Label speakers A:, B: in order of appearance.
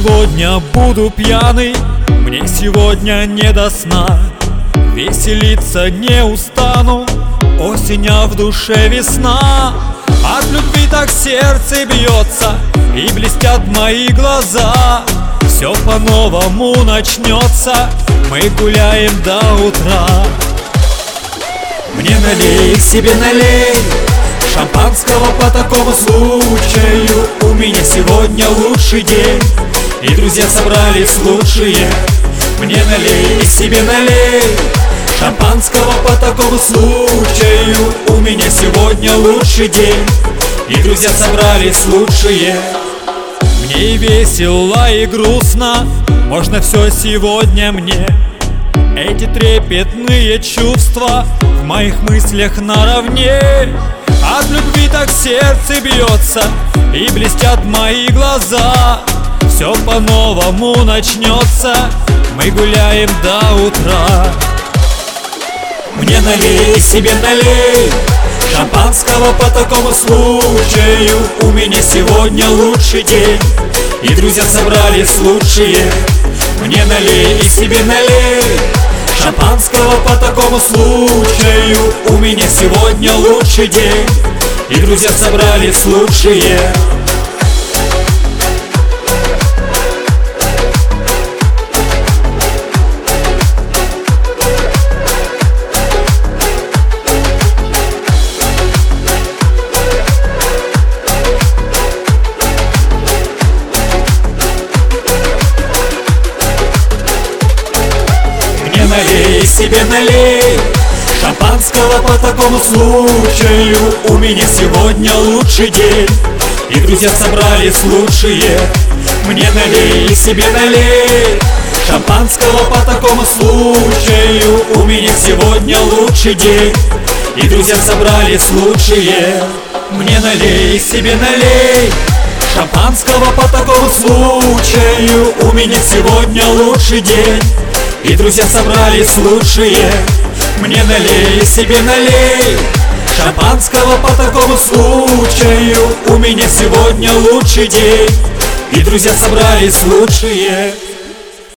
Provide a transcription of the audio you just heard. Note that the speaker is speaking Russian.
A: сегодня буду пьяный, мне сегодня не до сна. Веселиться не устану, осень, а в душе весна. От любви так сердце бьется и блестят мои глаза. Все по-новому начнется, мы гуляем до утра. Мне налей, себе налей шампанского по такому случаю. У меня сегодня лучший день, и друзья собрались лучшие. Мне налей, себе налей шампанского по такому случаю. У меня сегодня лучший день, и друзья собрались лучшие. Мне и весело, и грустно, можно все сегодня мне. Эти трепетные чувства в моих мыслях наравне. От любви так сердце бьется и блестят мои глаза. Все по-новому начнется, мы гуляем до утра. Мне налей, себе налей шампанского по такому случаю. У меня сегодня лучший день, и друзья собрались лучшие. Мне налей, себе налей шампанского по такому случаю. У меня сегодня лучший день, и друзья собрались лучшие. Налей, себе налей шампанского по такому случаю. У меня сегодня лучший день, и друзья собрались лучшие. Мне налей, себе налей шампанского по такому случаю. У меня сегодня лучший день, и друзья собрались лучшие. Мне налей, себе налей шампанского по такому случаю. У меня сегодня лучший день, и друзья собрались лучшие. Мне налей, себе налей шампанского по такому случаю. У меня сегодня лучший день, и друзья собрались лучшие.